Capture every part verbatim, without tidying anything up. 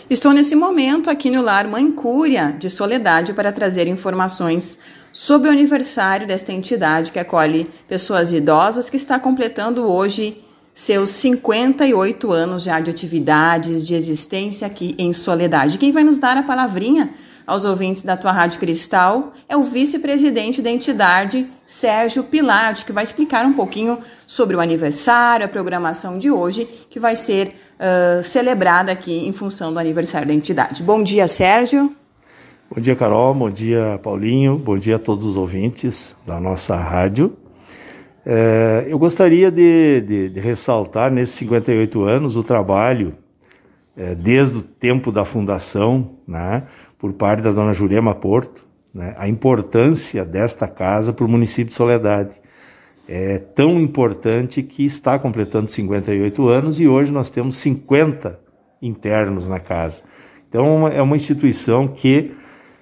Estou nesse momento aqui no Lar Mãe Cúria de Soledade para trazer informações sobre o aniversário desta entidade que acolhe pessoas idosas, que está completando hoje seus cinquenta e oito anos já de atividades, de existência aqui em Soledade. Quem vai nos dar a palavrinha aos ouvintes da tua Rádio Cristal é o vice-presidente da entidade, Sérgio Pilati, que vai explicar um pouquinho sobre o aniversário, a programação de hoje, que vai ser uh, celebrada aqui em função do aniversário da entidade. Bom dia, Sérgio. Bom dia, Carol. Bom dia, Paulinho. Bom dia a todos os ouvintes da nossa rádio. É, eu gostaria de, de, de ressaltar, nesses cinquenta e oito anos, o trabalho, é, desde o tempo da fundação, né, por parte da dona Jurema Porto, né, a importância desta casa para o município de Soledade. É tão importante que está completando cinquenta e oito anos e hoje nós temos cinquenta internos na casa. Então é uma instituição que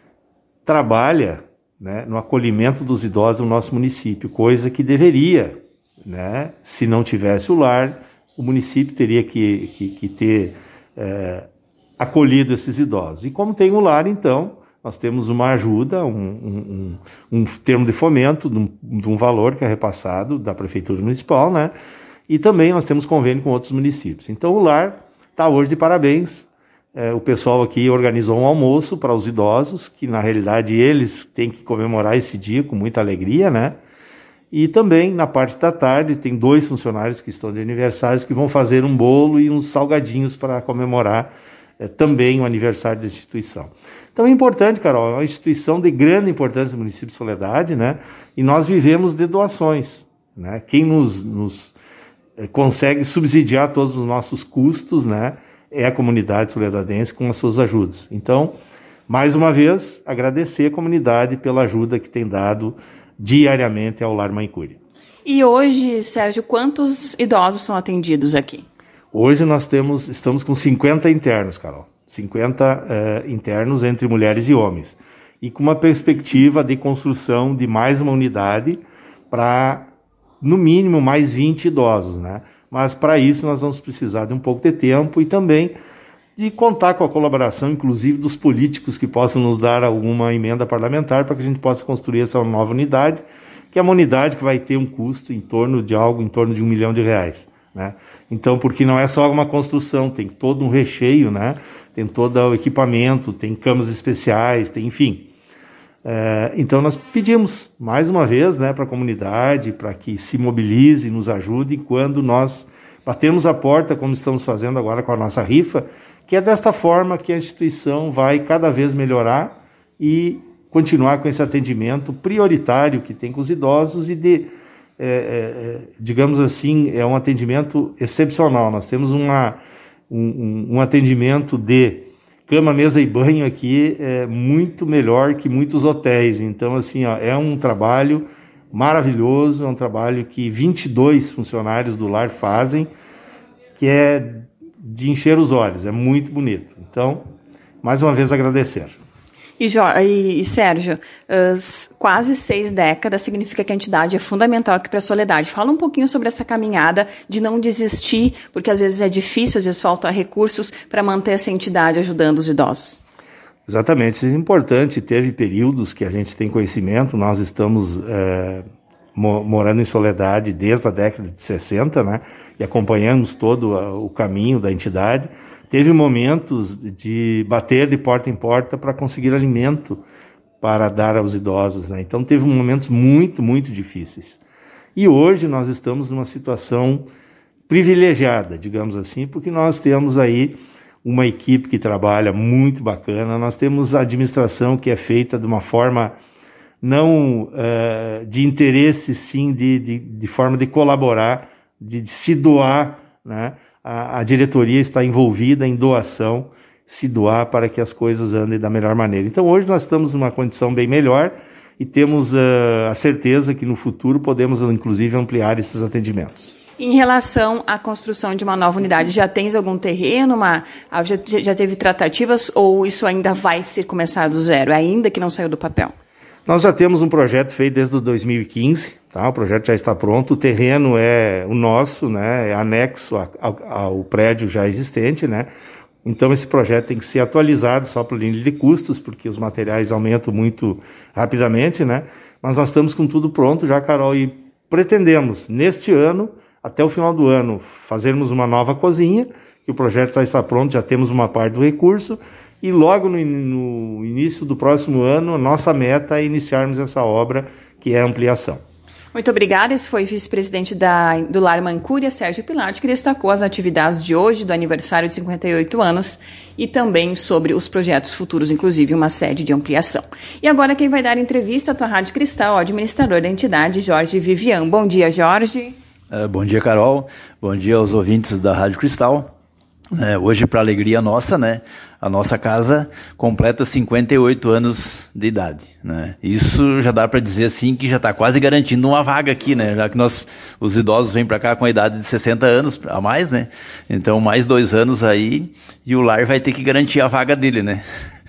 trabalha, né, no acolhimento dos idosos do nosso município, coisa que deveria, né, se não tivesse o lar, o município teria que, que, que ter é, acolhido esses idosos. E como tem o lar, então, nós temos uma ajuda, um, um, um, um termo de fomento de um, de um valor que é repassado da Prefeitura Municipal, né, e também nós temos convênio com outros municípios. Então o lar está hoje de parabéns. É, o pessoal aqui organizou um almoço para os idosos, que na realidade eles têm que comemorar esse dia com muita alegria, né? E também na parte da tarde tem dois funcionários que estão de aniversários que vão fazer um bolo e uns salgadinhos para comemorar é, também o aniversário da instituição. Então é importante, Carol, é uma instituição de grande importância no município de Soledade, né? E nós vivemos de doações, né? Quem nos, nos é, consegue subsidiar todos os nossos custos, né, é a comunidade soledadense com as suas ajudas. Então, mais uma vez, agradecer a comunidade pela ajuda que tem dado diariamente ao Lar Mãe Cúria. E hoje, Sérgio, quantos idosos são atendidos aqui? Hoje nós temos, estamos com cinquenta internos, Carol. cinquenta uh, internos entre mulheres e homens. E com uma perspectiva de construção de mais uma unidade para, no mínimo, mais vinte idosos, né? Mas para isso nós vamos precisar de um pouco de tempo e também de contar com a colaboração, inclusive, dos políticos que possam nos dar alguma emenda parlamentar para que a gente possa construir essa nova unidade, que é uma unidade que vai ter um custo em torno de algo, em torno de um milhão de reais, né? Então, porque não é só uma construção, tem todo um recheio, né? Tem todo o equipamento, tem camas especiais, tem, enfim. É, então nós pedimos mais uma vez, né, para a comunidade, para que se mobilize, nos ajude quando nós batemos a porta, como estamos fazendo agora com a nossa rifa, que é desta forma que a instituição vai cada vez melhorar e continuar com esse atendimento prioritário que tem com os idosos e de, é, é, digamos assim, é um atendimento excepcional. Nós temos uma, um, um atendimento de cama, mesa e banho aqui é muito melhor que muitos hotéis. Então, assim, ó, é um trabalho maravilhoso, é um trabalho que vinte e dois funcionários do lar fazem, que é de encher os olhos, é muito bonito. Então, mais uma vez agradecer. E, jo, e, e Sérgio, uh, quase seis décadas significa que a entidade é fundamental aqui para a Soledade. Fala um pouquinho sobre essa caminhada de não desistir, porque às vezes é difícil, às vezes falta recursos para manter essa entidade ajudando os idosos. Exatamente, isso é importante. Teve períodos que a gente tem conhecimento, nós estamos é, mo- morando em Soledade desde a década de sessenta, né, e acompanhamos todo a, o caminho da entidade. Teve momentos de bater de porta em porta para conseguir alimento para dar aos idosos, né? Então teve momentos muito, muito difíceis. E hoje nós estamos numa situação privilegiada, digamos assim, porque nós temos aí uma equipe que trabalha muito bacana, nós temos a administração que é feita de uma forma não uh, de interesse, sim, de, de, de forma de colaborar, de, de se doar, né? A, a diretoria está envolvida em doação, se doar para que as coisas andem da melhor maneira. Então hoje nós estamos numa condição bem melhor e temos uh, a certeza que no futuro podemos inclusive ampliar esses atendimentos. Em relação à construção de uma nova unidade, já tens algum terreno, uma, já, já teve tratativas ou isso ainda vai ser começado do zero, ainda que não saiu do papel? Nós já temos um projeto feito desde dois mil e quinze, tá? O projeto já está pronto, o terreno é o nosso, né? É anexo a, a, ao prédio já existente, né? Então esse projeto tem que ser atualizado só para linha de custos, porque os materiais aumentam muito rapidamente, né? Mas nós estamos com tudo pronto já, Carol, e pretendemos, neste ano, até o final do ano, fazermos uma nova cozinha, que o projeto já está pronto, já temos uma parte do recurso, e logo no, no início do próximo ano, a nossa meta é iniciarmos essa obra, que é a ampliação. Muito obrigada. Esse foi o vice-presidente da, do Lar Mancúria, Sérgio Pilati, que destacou as atividades de hoje, do aniversário de cinquenta e oito anos, e também sobre os projetos futuros, inclusive uma sede de ampliação. E agora quem vai dar entrevista à tua Rádio Cristal, o administrador da entidade, Jorge Vivian. Bom dia, Jorge. Uh, bom dia, Carol. Bom dia aos ouvintes da Rádio Cristal. É, hoje, para alegria nossa, né, a nossa casa completa cinquenta e oito anos de idade, né? Isso já dá para dizer assim que já está quase garantindo uma vaga aqui, né? Já que nós, os idosos vêm para cá com a idade de sessenta anos a mais, né? Então mais dois anos aí e o lar vai ter que garantir a vaga dele, né?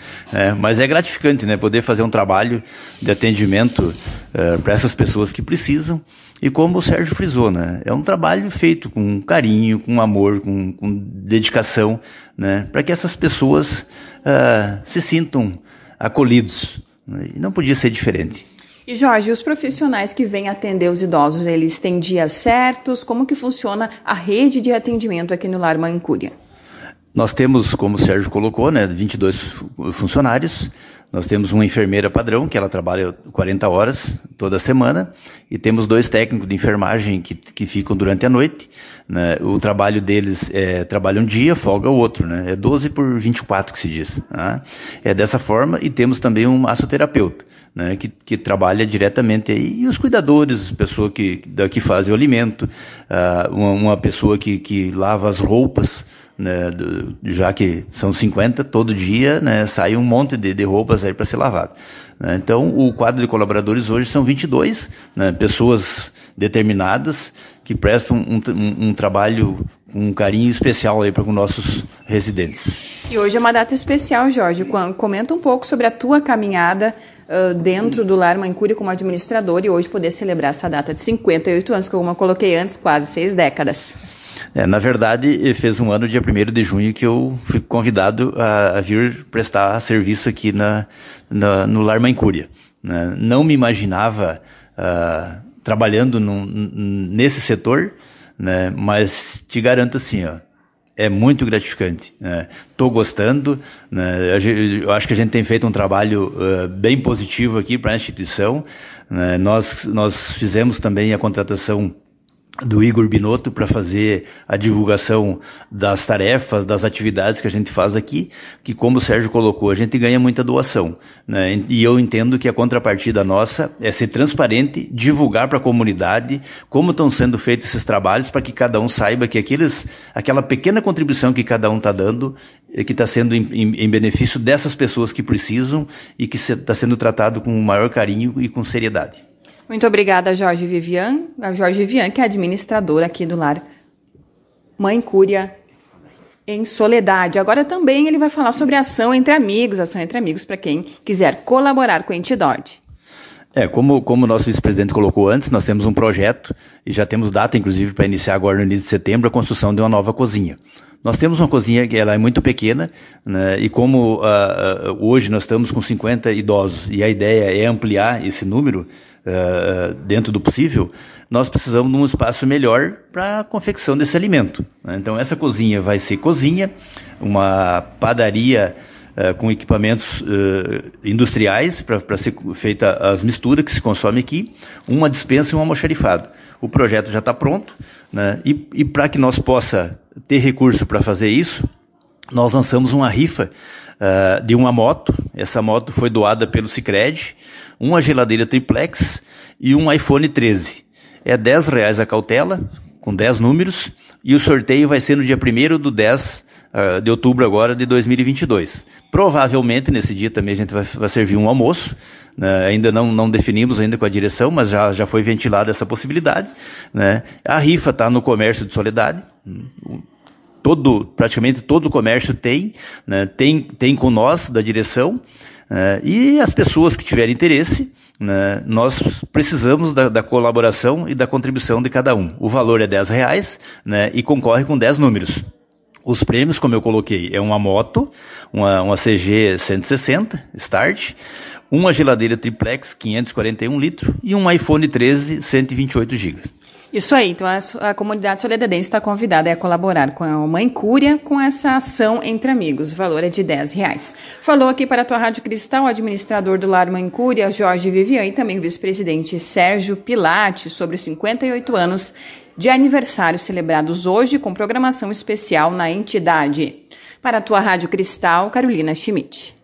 É, mas é gratificante, né, poder fazer um trabalho de atendimento é, para essas pessoas que precisam. E como o Sérgio frisou, né, é um trabalho feito com carinho, com amor, com, com dedicação, né, para que essas pessoas uh, se sintam acolhidos. Né, e não podia ser diferente. E Jorge, os profissionais que vêm atender os idosos, eles têm dias certos? Como que funciona a rede de atendimento aqui no Lar Mancúria? Nós temos, como o Sérgio colocou, né, vinte e dois funcionários. Nós temos uma enfermeira padrão, que ela trabalha quarenta horas toda semana, e temos dois técnicos de enfermagem que, que ficam durante a noite. Né? O trabalho deles é trabalho um dia, folga o outro, né? É doze por vinte e quatro que se diz. Tá? É dessa forma, e temos também um massoterapeuta, né? que, que trabalha diretamente aí, e os cuidadores, pessoa que, que fazem o alimento, uh, uma, uma pessoa que, que lava as roupas, né, já que são cinquenta, todo dia, né, sai um monte de, de roupas aí para ser lavado. Né? Então, o quadro de colaboradores hoje são vinte e dois, né, pessoas determinadas que prestam um, um, um trabalho com um carinho especial aí para os nossos residentes. E hoje é uma data especial, Jorge. Comenta um pouco sobre a tua caminhada uh, dentro do Lar Mancúria como administrador e hoje poder celebrar essa data de cinquenta e oito anos, como eu coloquei antes, quase seis décadas. É, na verdade, fez um ano, dia primeiro de junho, que eu fui convidado a, a vir prestar serviço aqui na, na, no Lar Mancúria. Né? Não me imaginava uh, trabalhando num, nesse setor, né? Mas te garanto assim, ó, é muito gratificante. Estou né? gostando, né? Eu acho que a gente tem feito um trabalho uh, bem positivo aqui para a instituição. Né? Nós, nós fizemos também a contratação do Igor Binotto para fazer a divulgação das tarefas, das atividades que a gente faz aqui, que como o Sérgio colocou, a gente ganha muita doação, né? E eu entendo que a contrapartida nossa é ser transparente, divulgar para a comunidade como estão sendo feitos esses trabalhos para que cada um saiba que aqueles, aquela pequena contribuição que cada um está dando, que está sendo em, em, em benefício dessas pessoas que precisam e que está sendo tratado com o maior carinho e com seriedade. Muito obrigada, Jorge Vivian. A Jorge Vivian, que é administradora aqui do Lar Mancúria em Soledade. Agora também ele vai falar sobre ação entre amigos, ação entre amigos para quem quiser colaborar com a entidade. É, como, como o nosso vice-presidente colocou antes, nós temos um projeto e já temos data, inclusive, para iniciar agora no início de setembro a construção de uma nova cozinha. Nós temos uma cozinha que ela é muito pequena, né, e como uh, uh, hoje nós estamos com cinquenta idosos e a ideia é ampliar esse número uh, dentro do possível, nós precisamos de um espaço melhor para a confecção desse alimento. Né? Então essa cozinha vai ser cozinha, uma padaria uh, com equipamentos uh, industriais para ser feita as misturas que se consome aqui, uma despensa e um almoxarifado. O projeto já está pronto, né? E, e para que nós possa ter recurso para fazer isso, nós lançamos uma rifa uh, de uma moto. Essa moto foi doada pelo Sicredi, uma geladeira triplex e um iPhone treze. É dez reais a cautela, com dez números, e o sorteio vai ser no dia primeiro do dez uh, de outubro agora de dois mil e vinte e dois. Provavelmente nesse dia também a gente vai, vai servir um almoço. Né? Ainda não, não definimos ainda com a direção, mas já, já foi ventilada essa possibilidade. Né? A rifa está no comércio de Soledade. Todo, praticamente todo o comércio tem, né? tem, tem com nós da direção. Né? E as pessoas que tiverem interesse, né? Nós precisamos da, da colaboração e da contribuição de cada um. O valor é dez reais, né? E concorre com dez números. Os prêmios, como eu coloquei, é uma moto, uma, uma C G cento e sessenta Start, uma geladeira triplex quinhentos e quarenta e um litros e um iPhone treze cento e vinte e oito gigas. Isso aí, então a, a comunidade soledadense está convidada a colaborar com a Mãe Cúria com essa ação entre amigos. O valor é de dez reais. Falou aqui para a tua Rádio Cristal o administrador do Lar Mãe Cúria, Jorge Vivian, e também o vice-presidente Sérgio Pilate, sobre os cinquenta e oito anos de aniversário celebrados hoje com programação especial na entidade. Para a tua Rádio Cristal, Carolina Schmidt.